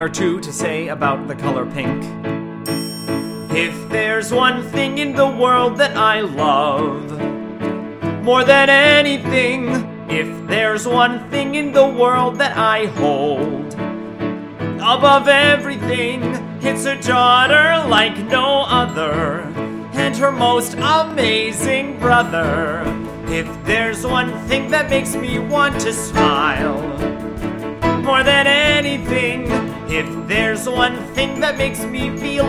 or two to say about the color pink. If there's one thing in the world that I love more than anything, if there's one thing in the world that I hold above everything, it's a daughter like no other and her most amazing brother. If there's one thing that makes me want to smile more than anything, if there's one thing that makes me feel